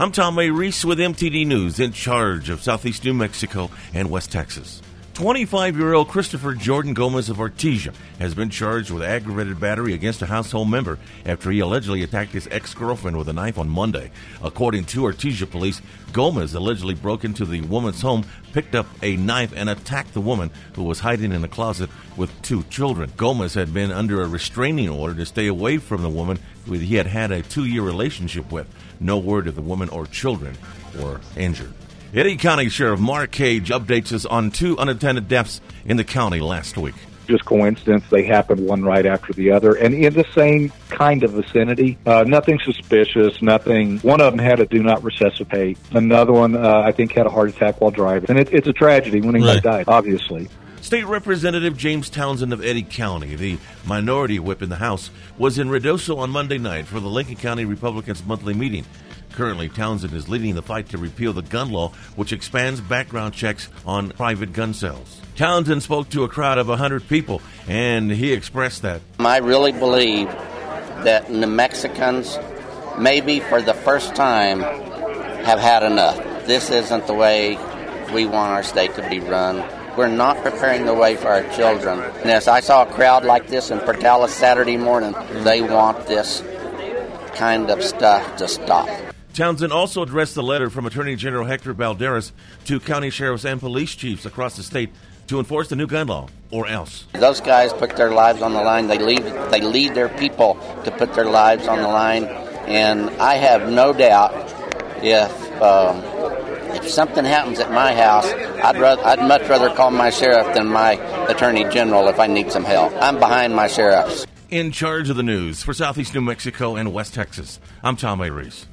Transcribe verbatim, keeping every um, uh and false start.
I'm Tom A. Reese with M T D News, in charge of Southeast New Mexico and West Texas. twenty-five-year-old Christopher Jordan Gomez of Artesia has been charged with aggravated battery against a household member after he allegedly attacked his ex-girlfriend with a knife on Monday. According to Artesia police, Gomez allegedly broke into the woman's home, picked up a knife, and attacked the woman who was hiding in a closet with two children. Gomez had been under a restraining order to stay away from the woman who he had had a two-year relationship with. No word if the woman or children were injured. Eddy County Sheriff Mark Cage updates us on two unattended deaths in the county last week. Just coincidence, they happened one right after the other, and in the same kind of vicinity. Uh, nothing suspicious, nothing. One of them had a do not resuscitate. Another one, uh, I think, had a heart attack while driving. And it, it's a tragedy when he right. died, obviously. State Representative James Townsend of Eddy County, the minority whip in the House, was in Ruidoso on Monday night for the Lincoln County Republicans' monthly meeting. Currently, Townsend is leading the fight to repeal the gun law, which expands background checks on private gun sales. Townsend spoke to a crowd of one hundred people, and he expressed that. I really believe that New Mexicans, maybe for the first time, have had enough. This isn't the way we want our state to be run. We're not preparing the way for our children. And as I saw a crowd like this in Portales Saturday morning, they want this kind of stuff to stop. Townsend also addressed the letter from Attorney General Hector Balderas to county sheriffs and police chiefs across the state to enforce the new gun law, or else. Those guys put their lives on the line. They lead, they lead their people to put their lives on the line. And I have no doubt if um, if something happens at my house, I'd, rather, I'd much rather call my sheriff than my Attorney General if I need some help. I'm behind my sheriffs. In charge of the news for Southeast New Mexico and West Texas, I'm Tom A. Reese.